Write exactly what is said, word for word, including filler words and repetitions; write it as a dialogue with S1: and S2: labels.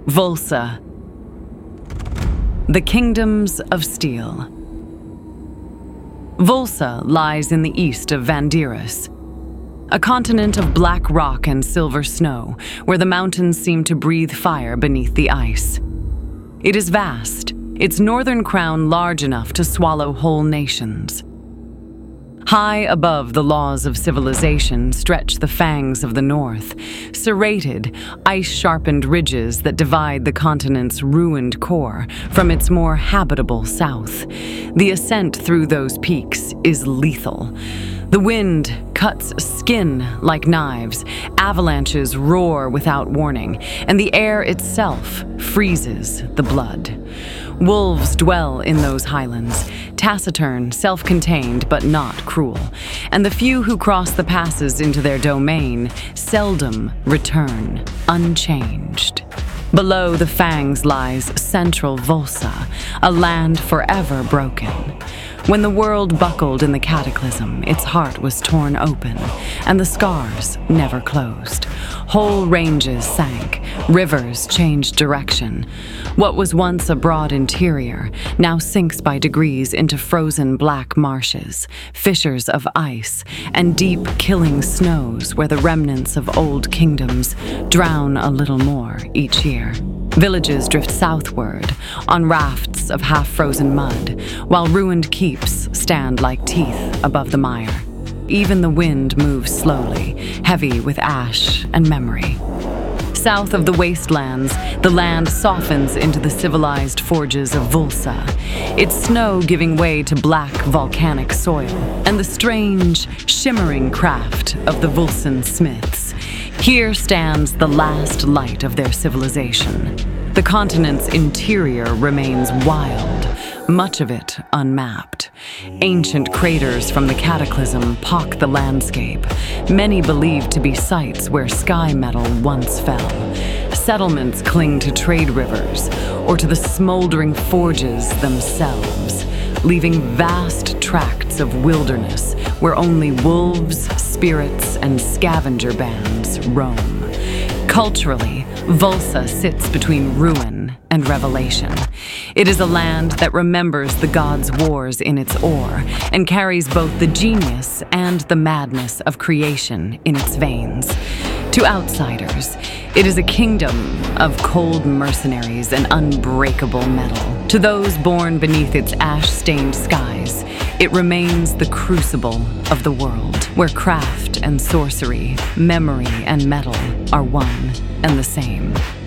S1: Volsa. The Kingdoms of Steel. Volsa lies in the east of Vandirus, a continent of black rock and silver snow, where the mountains seem to breathe fire beneath the ice. It is vast, its northern crown large enough to swallow whole nations. High above the laws of civilization stretch the fangs of the north, serrated, ice-sharpened ridges that divide the continent's ruined core from its more habitable south. The ascent through those peaks is lethal. The wind cuts skin like knives, avalanches roar without warning, and the air itself freezes the blood. Wolves dwell in those highlands, taciturn, self-contained, but not cruel, and the few who cross the passes into their domain seldom return unchanged. Below the fangs lies central Volsa, a land forever broken. When the world buckled in the cataclysm, its heart was torn open, and the scars never closed. Whole ranges sank, rivers changed direction. What was once a broad interior now sinks by degrees into frozen black marshes, fissures of ice, and deep killing snows where the remnants of old kingdoms drown a little more each year. Villages drift southward on rafts of half-frozen mud, while ruined keeps stand like teeth above the mire. Even the wind moves slowly, heavy with ash and memory. South of the wastelands, the land softens into the civilized forges of Volsa, its snow giving way to black volcanic soil, and the strange, shimmering craft of the Volsan smiths. Here stands the last light of their civilization. The continent's interior remains wild, much of it unmapped. Ancient craters from the cataclysm pock the landscape, many believed to be sites where sky metal once fell. Settlements cling to trade rivers or to the smoldering forges themselves, leaving vast tracts of wilderness where only wolves, spirits, and scavenger bands roam. Culturally, Volsa sits between ruin and revelation. It is a land that remembers the gods' wars in its ore and carries both the genius and the madness of creation in its veins. To outsiders, it is a kingdom of cold mercenaries and unbreakable metal. To those born beneath its ash-stained skies, it remains the crucible of the world, where craft and sorcery, memory and metal are one and the same.